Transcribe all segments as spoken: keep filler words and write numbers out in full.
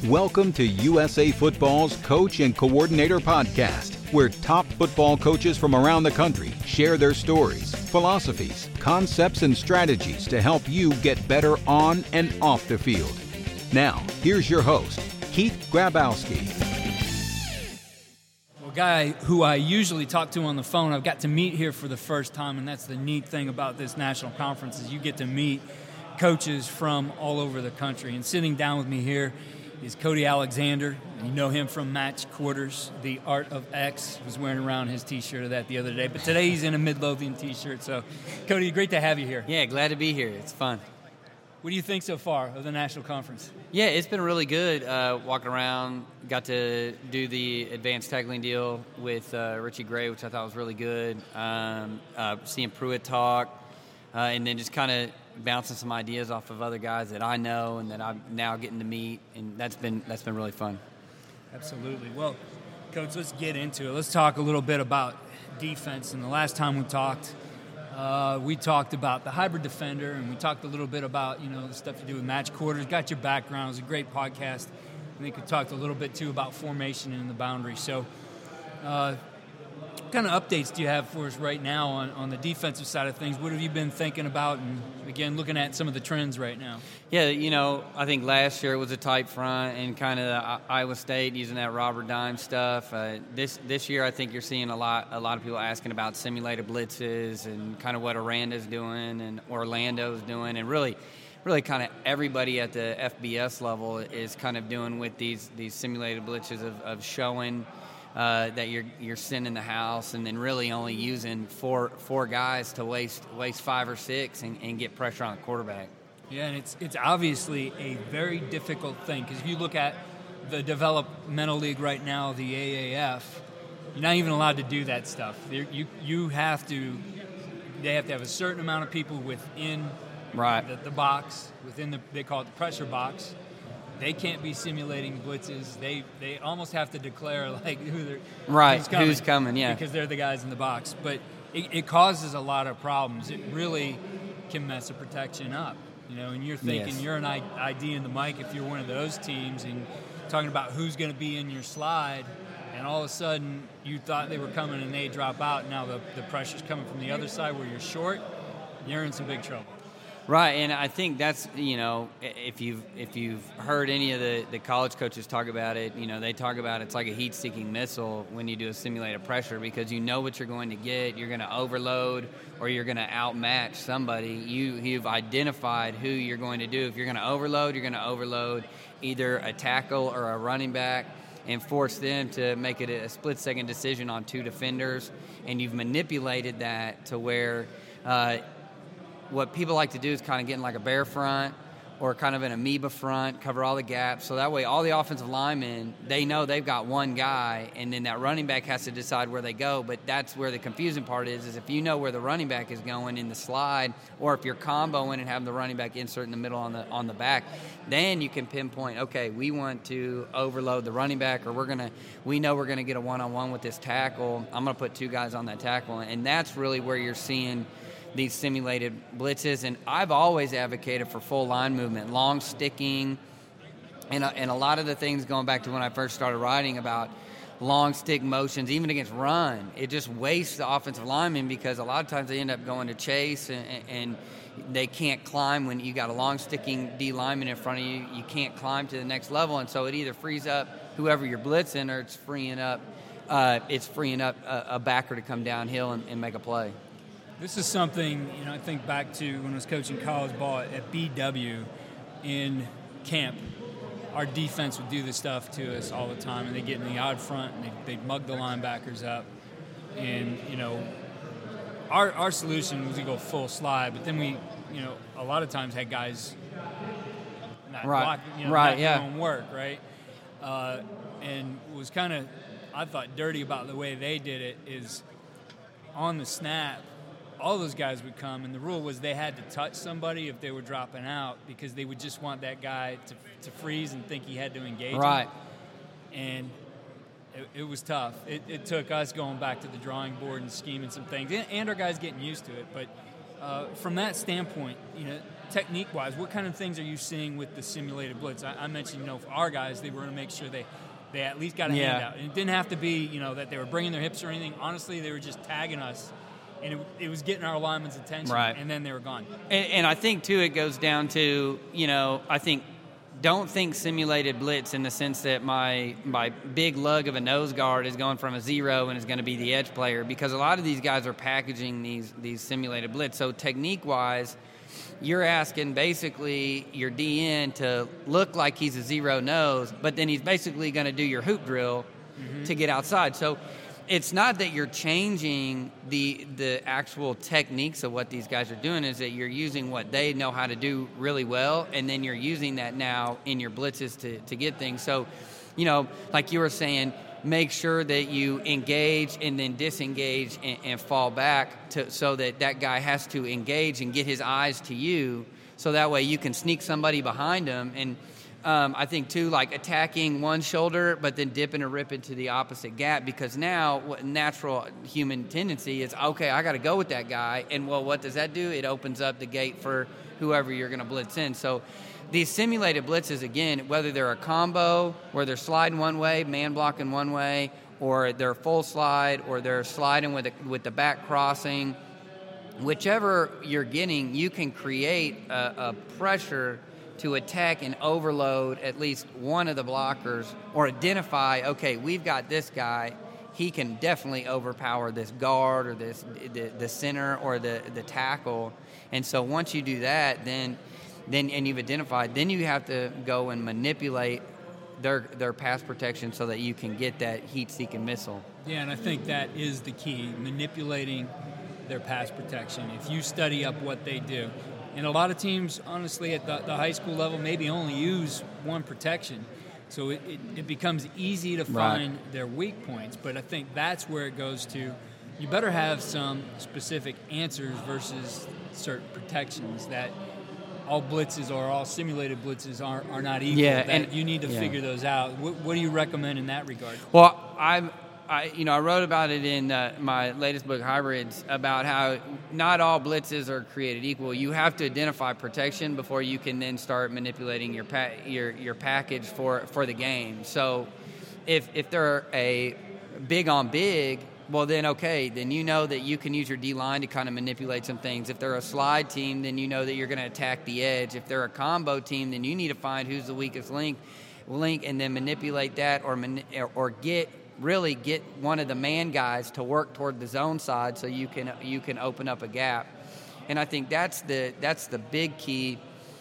Welcome to U S A Football's Coach and Coordinator Podcast, where top football coaches from around the country share their stories, philosophies, concepts, and strategies to help you get better on and off the field. Now, here's your host, Keith Grabowski. Well, a guy who I usually talk to on the phone, I've got to meet here for the first time, and that's the neat thing about this national conference is you get to meet coaches from all over the country. And sitting down with me here is Cody Alexander. You know him from Match Quarters, The Art of X. I was wearing around his T-shirt of that the other day, but today he's in a Midlothian T-shirt. So, Cody, great to have you here. Yeah, glad to be here. It's fun. What do you think so far of the national conference? Yeah, it's been really good. Uh, walking around, got to do the advanced tackling deal with uh, Richie Gray, which I thought was really good. Um, uh, seeing Pruitt talk, uh, and then just kind of bouncing some ideas off of other guys that I know and that I'm now getting to meet, and that's been that's been really fun. Absolutely. Well, Coach, let's get into it. Let's talk a little bit about defense. And the last time we talked, uh, we talked about the hybrid defender, and we talked a little bit about, you know, the stuff you do with Match Quarters. Got your background. It was a great podcast. I think we talked a little bit, too, about formation and the boundary. So uh, what kind of updates do you have for us right now on, on the defensive side of things? What have you been thinking about, and, again, looking at some of the trends right now? Yeah, you know, I think last year it was a tight front and kind of Iowa State using that Robert Dime stuff. Uh, this this year I think you're seeing a lot a lot of people asking about simulated blitzes and kind of what Aranda's doing and Orlando's doing, and really really kind of everybody at the F B S level is kind of doing with these, these simulated blitzes of, of showing – Uh, that you're you're sending the house, and then really only using four four guys to waste waste five or six and, and get pressure on the quarterback. Yeah, and it's it's obviously a very difficult thing, because if you look at the developmental league right now, the A A F, you're not even allowed to do that stuff. You're, you you have to they have to have a certain amount of people within right. the, the box, within the they call it the pressure box. They can't be simulating blitzes. They they almost have to declare like who they're right who's coming, who's coming, yeah, because they're the guys in the box. But it, it causes a lot of problems. It really can mess the protection up, you know. And you're thinking yes. you're an I D in the mic if you're one of those teams, and talking about who's going to be in your slide, and all of a sudden you thought they were coming and they drop out. And now the the pressure's coming from the other side where you're short. You're in some big trouble. Right, and I think that's, you know, if you've if you've heard any of the, the college coaches talk about it, you know, they talk about it's like a heat-seeking missile when you do a simulated pressure, because you know what you're going to get. You're going to overload or you're going to outmatch somebody. You, you've identified who you're going to do. If you're going to overload, you're going to overload either a tackle or a running back and force them to make it a split-second decision on two defenders, and you've manipulated that to where uh, – what people like to do is kind of get in like a bear front or kind of an amoeba front, cover all the gaps. So that way all the offensive linemen, they know they've got one guy, and then that running back has to decide where they go. But that's where the confusing part is, is if you know where the running back is going in the slide, or if you're comboing and having the running back insert in the middle on the on the back, then you can pinpoint, okay, we want to overload the running back, or we're going to, we know we're going to get a one-on-one with this tackle. I'm going to put two guys on that tackle. And that's really where you're seeing these simulated blitzes. And I've always advocated for full line movement, long sticking, and a, and a lot of the things going back to when I first started writing about long stick motions, even against run, it just wastes the offensive lineman, because a lot of times they end up going to chase and, and they can't climb. When you got a long sticking D lineman in front of you, you can't climb to the next level, and so it either frees up whoever you're blitzing, or it's freeing up uh, it's freeing up a, a backer to come downhill and, and make a play. This is something, you know, I think back to when I was coaching college ball at B W in camp. Our defense would do this stuff to us all the time, and they get in the odd front, and they'd, they'd mug the linebackers up. And, you know, our our solution was to go full slide, but then we, you know, a lot of times had guys not right. block, you know, right, not yeah. doing work, right? Uh, and was kind of, I thought, dirty about the way they did it is on the snap, all those guys would come, and the rule was they had to touch somebody if they were dropping out, because they would just want that guy to to freeze and think he had to engage right. him. And it, it was tough. It, it took us going back to the drawing board and scheming some things, and, and our guys getting used to it. But uh, from that standpoint, you know, technique-wise, what kind of things are you seeing with the simulated blitz? I, I mentioned, you know, for our guys, they were going to make sure they, they at least got a yeah. hand out. And it didn't have to be, you know, that they were bringing their hips or anything. Honestly, they were just tagging us, and it, it was getting our linemen's attention, right. and then they were gone. And, and I think, too, it goes down to, you know, I think don't think simulated blitz in the sense that my my big lug of a nose guard is going from a zero and is going to be the edge player, because a lot of these guys are packaging these these simulated blitz. So technique-wise, you're asking basically your D N to look like he's a zero nose, but then he's basically going to do your hoop drill mm-hmm. to get outside. So it's not that you're changing the the actual techniques of what these guys are doing, is that you're using what they know how to do really well, and then you're using that now in your blitzes to, to get things. So, you know, like you were saying, make sure that you engage and then disengage and, and fall back to, so that that guy has to engage and get his eyes to you, so that way you can sneak somebody behind him. And Um, I think, too, like attacking one shoulder but then dipping or ripping to the opposite gap, because now what natural human tendency is, okay, I got to go with that guy. And, well, what does that do? It opens up the gate for whoever you're going to blitz in. So these simulated blitzes, again, whether they're a combo where they're sliding one way, man blocking one way, or they're full slide, or they're sliding with, a, with the back crossing, whichever you're getting, you can create a, a pressure to attack and overload at least one of the blockers, or identify, okay, we've got this guy, he can definitely overpower this guard or this the, the center or the, the tackle. And so once you do that, then then and you've identified, then you have to go and manipulate their their pass protection so that you can get that heat-seeking missile. Yeah, and I think that is the key, manipulating their pass protection. If you study up what they do, and a lot of teams, honestly, at the, the high school level, maybe only use one protection. So it, it, it becomes easy to find right. their weak points. But I think that's where it goes to, you better have some specific answers versus certain protections, that all blitzes or all simulated blitzes are, are not equal. Yeah, that and you need to yeah. figure those out. What, what do you recommend in that regard? Well, I'm... I, you know, I wrote about it in uh, my latest book, Hybrids, about how not all blitzes are created equal. You have to identify protection before you can then start manipulating your pa- your your package for, for the game. So, if if they're a big on big, well then okay, then you know that you can use your D line to kind of manipulate some things. If they're a slide team, then you know that you're going to attack the edge. If they're a combo team, then you need to find who's the weakest link, link, and then manipulate that, or mani- or get. really get one of the man guys to work toward the zone side so you can you can open up a gap. And I think that's the that's the big key,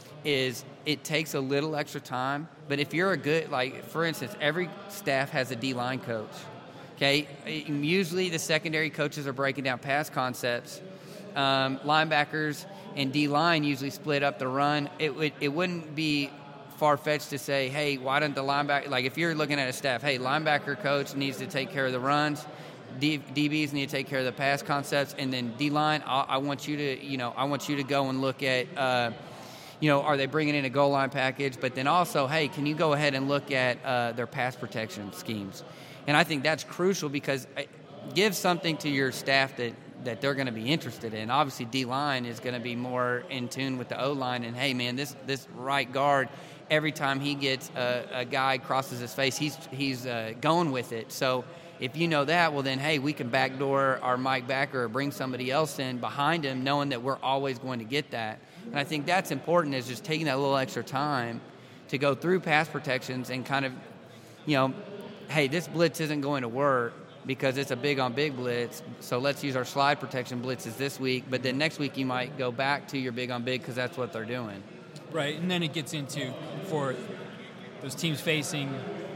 is it takes a little extra time. But if you're a good, like, for instance, every staff has a D-line coach. Okay? Usually the secondary coaches are breaking down pass concepts. Um, linebackers and D-line usually split up the run. It would it wouldn't be far-fetched to say, hey, why don't the linebacker, like if you're looking at a staff, hey, linebacker coach needs to take care of the runs, D, DBs need to take care of the pass concepts, and then D-line, I, I want you to, you know, I want you to go and look at, uh, you know, are they bringing in a goal line package? But then also, hey, can you go ahead and look at uh, their pass protection schemes? And I think that's crucial, because it gives something to your staff that that they're going to be interested in. Obviously, D-line is going to be more in tune with the O-line, and hey, man, this this right guard, every time he gets a, a guy crosses his face, he's he's uh, going with it. So if you know that, well then, hey, we can backdoor our Mike backer or bring somebody else in behind him, knowing that we're always going to get that. And I think that's important, is just taking that little extra time to go through pass protections and kind of, you know, hey, this blitz isn't going to work because it's a big on big blitz, so let's use our slide protection blitzes this week. But then next week you might go back to your big on big because that's what they're doing. Right, and then it gets into, for those teams facing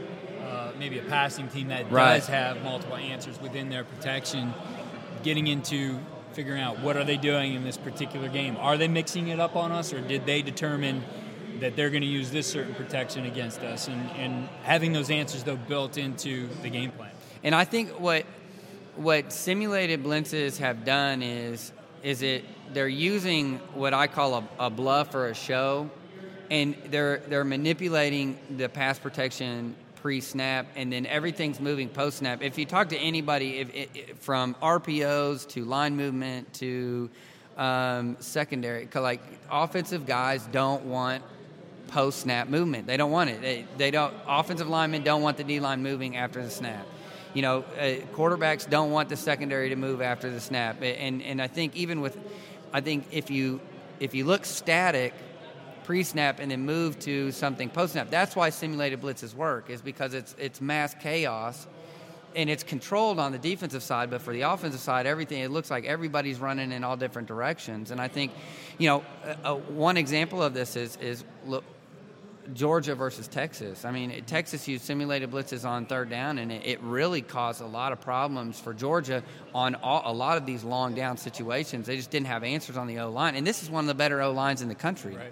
uh, maybe a passing team that right. does have multiple answers within their protection, getting into figuring out what are they doing in this particular game. Are they mixing it up on us, or did they determine that they're going to use this certain protection against us? And, and having those answers, though, built into the game plan. And I think what what simulated blitzes have done is is it they're using what I call a, a bluff or a show, and they're they're manipulating the pass protection pre-snap, and then everything's moving post-snap. If you talk to anybody, if, if, from R P Os to line movement to um, secondary. Like offensive guys don't want post snap movement. They don't want it. They, they don't. Offensive linemen don't want the D line moving after the snap. You know, uh, quarterbacks don't want the secondary to move after the snap. And and I think even with, I think if you if you look static pre-snap and then move to something post-snap, that's why simulated blitzes work, is because it's it's mass chaos. And it's controlled on the defensive side, but for the offensive side, everything, it looks like everybody's running in all different directions. And I think, you know, uh, one example of this is, is look, Georgia versus Texas. I mean, Texas used simulated blitzes on third down, and it, it really caused a lot of problems for Georgia on all, a lot of these long down situations. They just didn't have answers on the O-line. And this is one of the better O-lines in the country. Right.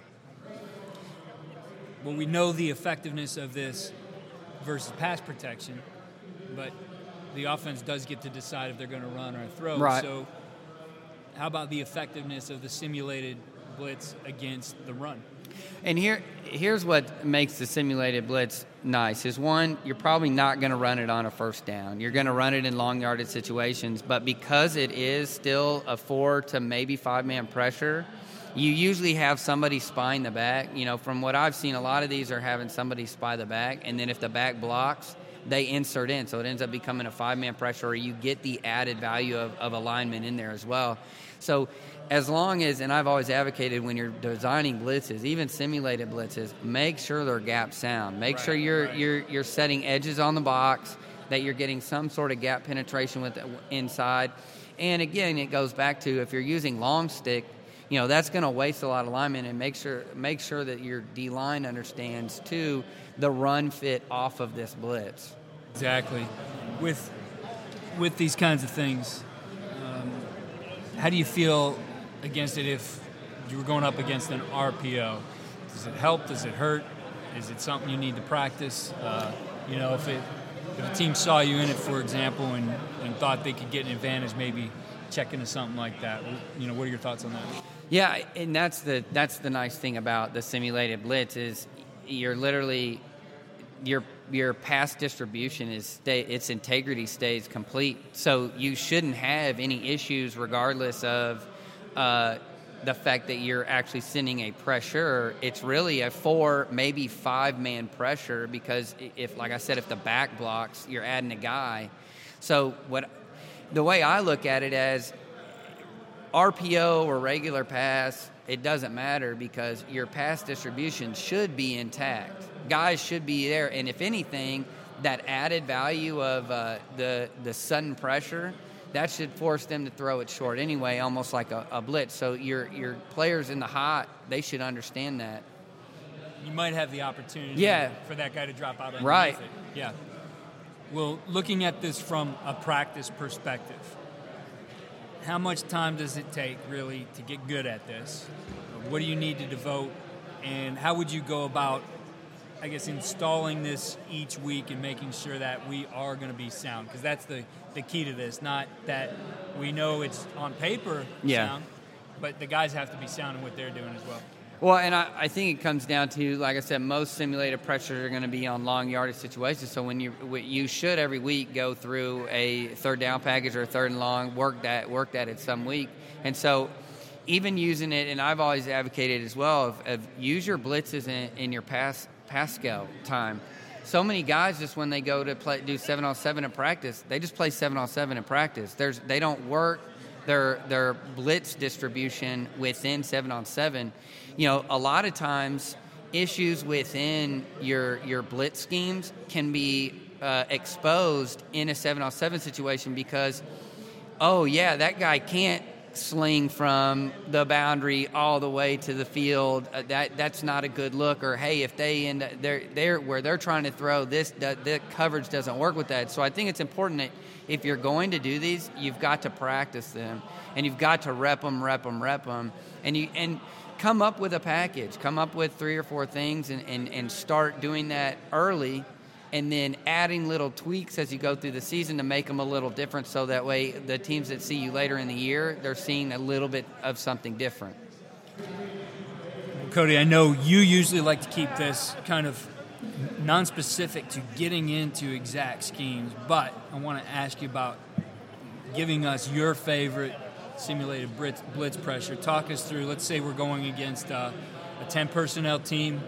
Well, we know the effectiveness of this versus pass protection, but the offense does get to decide if they're going to run or throw. Right. So how about the effectiveness of the simulated blitz against the run? And here, here's what makes the simulated blitz nice is, one, you're probably not going to run it on a first down. You're going to run it in long yardage situations, but because it is still a four to maybe five-man pressure, you usually have somebody spying the back. You know, from what I've seen, a lot of these are having somebody spy the back, and then if the back blocks, they insert in, so it ends up becoming a five-man pressure, or you get the added value of, of a lineman in there as well. So as long as, and I've always advocated when you're designing blitzes, even simulated blitzes, make sure they're gap sound. Make right, sure you're right. you're you're setting edges on the box, that you're getting some sort of gap penetration with the inside. And again, it goes back to, if you're using long stick, you know, that's going to waste a lot of linemen, and make sure make sure that your D-line understands, too, the run fit off of this blitz. Exactly. With with these kinds of things, um, how do you feel against it if you were going up against an R P O? Does it help? Does it hurt? Is it something you need to practice? Uh, you know, if it if a team saw you in it, for example, and, and thought they could get an advantage, maybe check into something like that. You know, what are your thoughts on that? Yeah, and that's the that's the nice thing about the simulated blitz is you're literally your your pass distribution is stay its integrity stays complete. So you shouldn't have any issues regardless of uh, the fact that you're actually sending a pressure. It's really a four, maybe five man pressure, because if, like I said, if the back blocks, you're adding a guy. So what the way I look at it as R P O or regular pass, it doesn't matter, because your pass distribution should be intact. Guys should be there, and if anything, that added value of uh, the the sudden pressure, that should force them to throw it short anyway, almost like a, a blitz. So your your players in the hot, they should understand that. You might have the opportunity yeah. for that guy to drop out underneath right. it. Yeah. Well, looking at this from a practice perspective, how much time does it take, really, to get good at this? What do you need to devote? And how would you go about, I guess, installing this each week and making sure that we are going to be sound? Because that's the, the key to this, not that we know it's on paper yeah. sound, but the guys have to be sound in what they're doing as well. Well, and I, I think it comes down to, like I said, most simulated pressures are going to be on long yardage situations. So when you you should every week go through a third down package or a third and long, work that work that at some week. And so even using it, and I've always advocated as well, of, of use your blitzes in, in your pass pass scale time. So many guys, just when they go to play do seven on seven in practice, they just play seven on seven in practice. There's they don't work their their blitz distribution within seven on seven. You know, a lot of times issues within your your blitz schemes can be uh, exposed in a seven on seven situation because, oh yeah, that guy can't sling from the boundary all the way to the field. Uh, that that's not a good look. Or hey, if they end up, they're they're where they're trying to throw this, the, the coverage doesn't work with that. So I think it's important that if you're going to do these, you've got to practice them, and you've got to rep them, rep them, rep them, and you and. Come up with a package. Come up with three or four things and, and, and start doing that early, and then adding little tweaks as you go through the season to make them a little different, so that way the teams that see you later in the year, they're seeing a little bit of something different. Cody, I know you usually like to keep this kind of non-specific to getting into exact schemes, but I want to ask you about giving us your favorite simulated blitz, blitz pressure. Talk us through, let's say we're going against uh, a ten personnel team,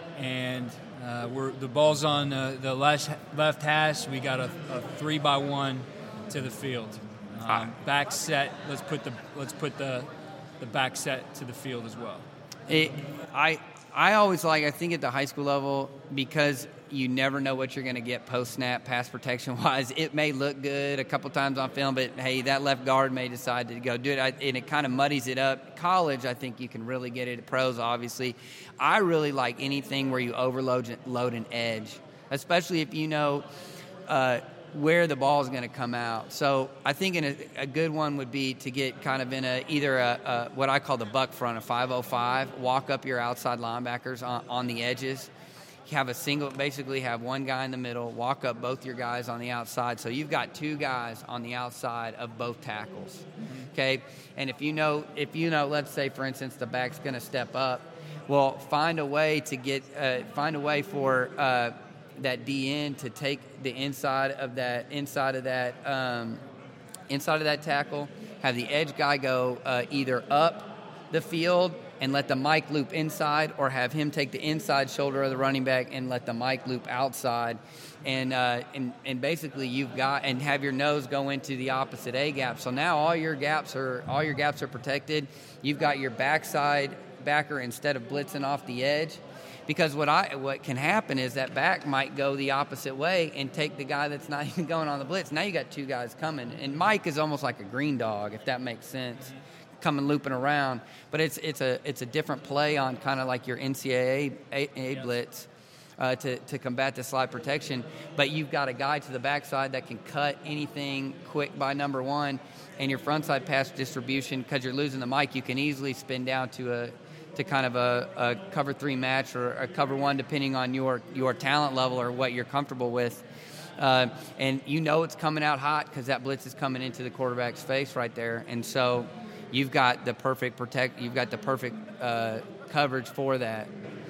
and uh, we're the ball's on uh, the left, left hash. We got a, a three by one to the field. Um, ah. Back set, let's put the let's put the the back set to the field as well. It, I I always like, I think at the high school level, because you never know what you're going to get post-snap, pass protection-wise. It may look good a couple times on film, but, hey, that left guard may decide to go do it, I, and it kind of muddies it up. College, I think you can really get it. Pros, obviously. I really like anything where you overload load an edge, especially if you know uh, where the ball is going to come out. So I think in a, a good one would be to get kind of in a either a, a what I call the buck front, a five oh five, walk up your outside linebackers on, on the edges. Have a single, basically have one guy in the middle, walk up both your guys on the outside. So you've got two guys on the outside of both tackles, okay? And if you know, if you know, let's say, for instance, the back's going to step up, well, find a way to get, uh, find a way for uh, that D N to take the inside of that, inside of that, um, inside of that tackle, have the edge guy go uh, either up the field and let the Mike loop inside, or have him take the inside shoulder of the running back and let the Mike loop outside. And uh, and and basically you've got, and have your nose go into the opposite A gap. So now all your gaps are all your gaps are protected. You've got your backside backer instead of blitzing off the edge. Because what I what can happen is that back might go the opposite way and take the guy that's not even going on the blitz. Now you got two guys coming. And Mike is almost like a green dog, if that makes sense. Coming looping around, but it's it's a it's a different play on kind of like your N C double A, a, a yes. blitz uh, to to combat the slide protection. But you've got a guy to the backside that can cut anything quick by number one, and your frontside pass distribution, because you're losing the Mike, you can easily spin down to a to kind of a, a cover three match or a cover one, depending on your your talent level or what you're comfortable with. Uh, and you know it's coming out hot because that blitz is coming into the quarterback's face right there, and so you've got the perfect protect. You've got the perfect uh, coverage for that.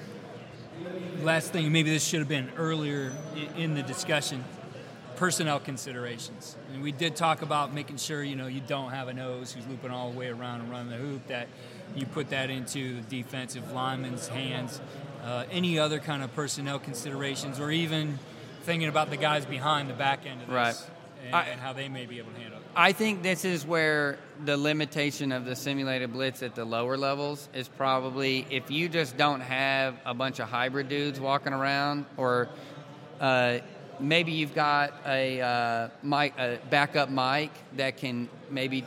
Last thing, maybe this should have been earlier in the discussion. Personnel considerations. And we did talk about making sure you know you don't have a nose who's looping all the way around and running the hoop. That you put that into the defensive lineman's hands. Uh, any other kind of personnel considerations, or even thinking about the guys behind the back end of this, right. and, I, and how they may be able to handle it. I think this is where the limitation of the simulated blitz at the lower levels is probably if you just don't have a bunch of hybrid dudes walking around, or uh, maybe you've got a, uh, mic, a backup mic that can maybe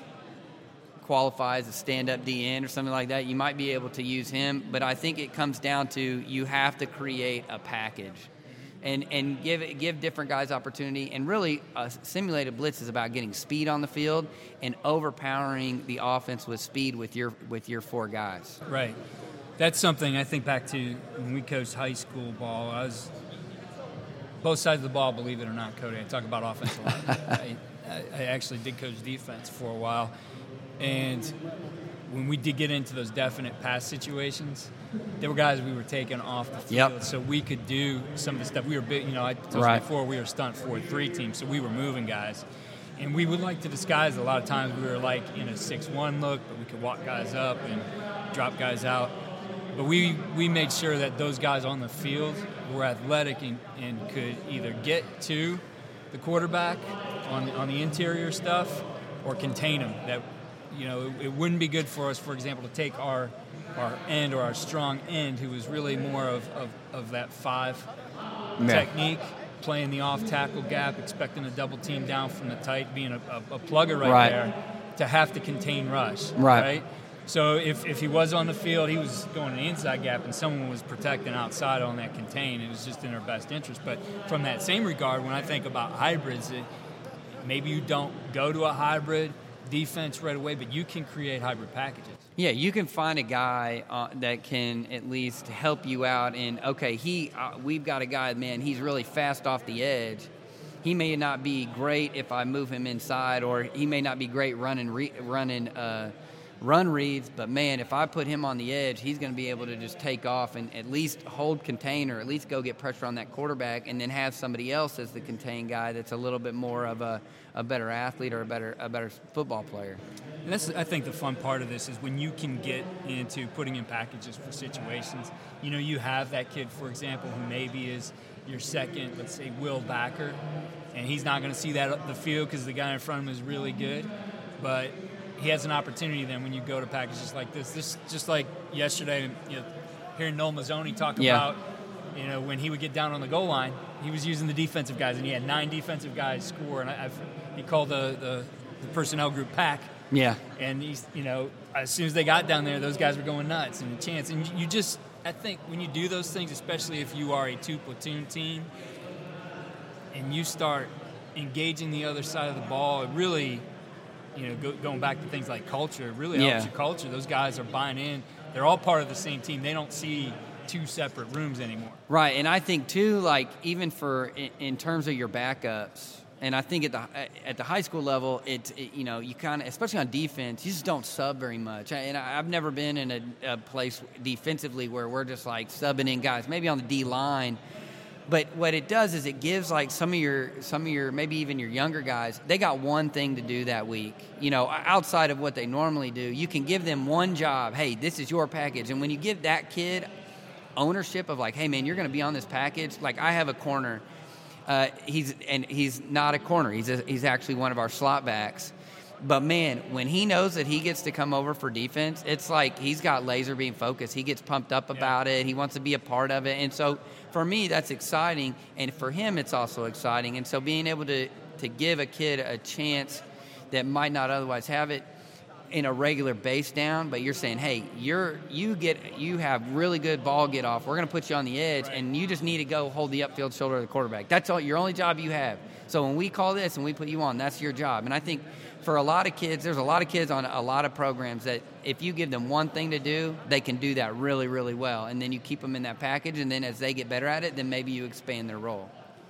qualify as a stand-up D N or something like that. You might be able to use him, but I think it comes down to you have to create a package. And and give give different guys opportunity. And really, a simulated blitz is about getting speed on the field and overpowering the offense with speed with your with your four guys. Right. That's something I think back to when we coached high school ball. I was both sides of the ball, believe it or not, Cody. I talk about offense a lot. I, I actually did coach defense for a while, and when we did get into those definite pass situations, there were guys we were taking off the field, yep. so we could do some of the stuff. We were big, you know, I told right. you before, we were stunt four three team, so we were moving guys. And we would like to disguise, a lot of times we were like in a six one look, but we could walk guys up and drop guys out. But we, we made sure that those guys on the field were athletic and, and could either get to the quarterback on, on the interior stuff or contain him. That, you know, it, it wouldn't be good for us, for example, to take our our end or our strong end, who was really more of, of, of that five yeah. technique, playing the off-tackle gap, expecting a double team down from the tight, being a, a, a plugger right, right there, to have to contain rush. Right. right? So if, if he was on the field, he was going to the inside gap, and someone was protecting outside on that contain. It was just in our best interest. But from that same regard, when I think about hybrids, it, maybe you don't go to a hybrid defense right away, but you can create hybrid packages. Yeah, you can find a guy uh, that can at least help you out in, okay, he uh, we've got a guy, man, he's really fast off the edge. He may not be great if I move him inside, or he may not be great running re, running uh, run reads, but man, if I put him on the edge, he's going to be able to just take off and at least hold contain, or at least go get pressure on that quarterback, and then have somebody else as the contain guy that's a little bit more of a, a better athlete or a better a better football player. And that's, I think, the fun part of this is when you can get into putting in packages for situations. You know, you have that kid, for example, who maybe is your second, let's say, Will Backer, and he's not going to see that up the field because the guy in front of him is really good, but he has an opportunity then when you go to packages like this. This just like yesterday, you know, hearing Noel Mazzoni talk yeah. about, you know, when he would get down on the goal line, he was using the defensive guys, and he had nine defensive guys score, and I, I've, he called the, the, the personnel group pack. Yeah. And he's, you know, as soon as they got down there, those guys were going nuts, and a chance. And you just, I think, when you do those things, especially if you are a two platoon team, and you start engaging the other side of the ball, it really. You know, go, going back to things like culture, it really helps yeah. your culture. Those guys are buying in. They're all part of the same team. They don't see two separate rooms anymore. Right, and I think, too, like, even for in, in terms of your backups, and I think at the at the high school level, it's, it, you know, you kind of, especially on defense, you just don't sub very much. And I've never been in a, a place defensively where we're just, like, subbing in guys, maybe on the D-line. But what it does is it gives, like, some of your, some of your, maybe even your younger guys, they got one thing to do that week. You know, outside of what they normally do, you can give them one job. Hey, this is your package. And when you give that kid ownership of, like, hey, man, you're going to be on this package. Like, I have a corner. Uh, he's and he's not a corner. He's a, he's actually one of our slot backs. But, man, when he knows that he gets to come over for defense, it's like he's got laser beam focus. He gets pumped up about yeah. it. He wants to be a part of it. And so, for me, that's exciting. And for him, it's also exciting. And so being able to, to give a kid a chance that might not otherwise have it in a regular base down, but you're saying, hey, you're you get you have really good ball get off. We're going to put you on the edge, right. and you just need to go hold the upfield shoulder of the quarterback. That's all your only job you have. So when we call this and we put you on, that's your job. And I think for a lot of kids, there's a lot of kids on a lot of programs that if you give them one thing to do, they can do that really, really well. And then you keep them in that package, and then as they get better at it, then maybe you expand their role.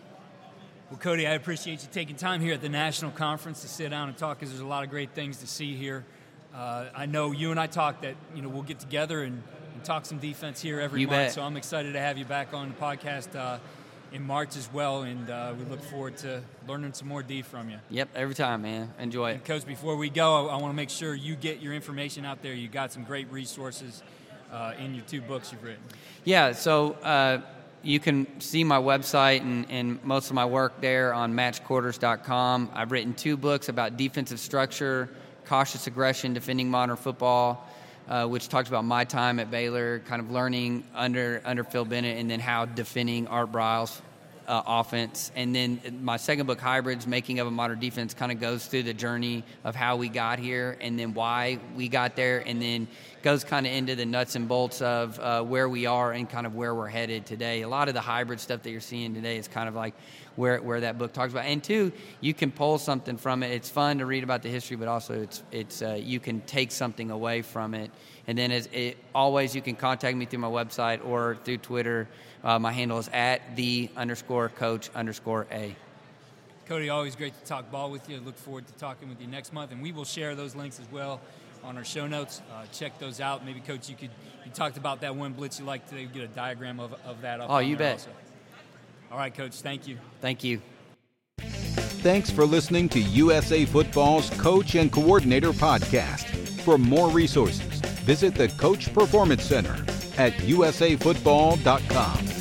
Well, Cody, I appreciate you taking time here at the National Conference to sit down and talk, because there's a lot of great things to see here. Uh, I know you and I talked that, you know, we'll get together and, and talk some defense here every you month. Bet. So I'm excited to have you back on the podcast uh, in March as well, and uh, we look forward to learning some more D from you. Yep, every time, man. Enjoy it. And Coach, before we go, I, I want to make sure you get your information out there. You got some great resources uh, in your two books you've written. Yeah, so uh, you can see my website and, and most of my work there on match quarters dot com. I've written two books about defensive structure, cautious aggression, defending modern football, uh, which talks about my time at Baylor, kind of learning under under Phil Bennett, and then how defending Art Briles' uh, offense. And then my second book, Hybrids, Making of a Modern Defense, kind of goes through the journey of how we got here and then why we got there, and then goes kind of into the nuts and bolts of uh, where we are and kind of where we're headed today. A lot of the hybrid stuff that you're seeing today is kind of like where where that book talks about. And two, you can pull something from it. It's fun to read about the history, but also it's it's uh, you can take something away from it. And then as it, always, you can contact me through my website or through Twitter. Uh, my handle is at the underscore coach underscore a. Cody, always great to talk ball with you. I look forward to talking with you next month, and we will share those links as well on our show notes. Uh, check those out. Maybe, Coach, you could you talked about that one blitz you liked to get a diagram of, of that up. Oh, you bet. Also. All right, Coach, thank you. Thank you. Thanks for listening to U S A Football's Coach and Coordinator Podcast. For more resources, visit the Coach Performance Center at U S A football dot com.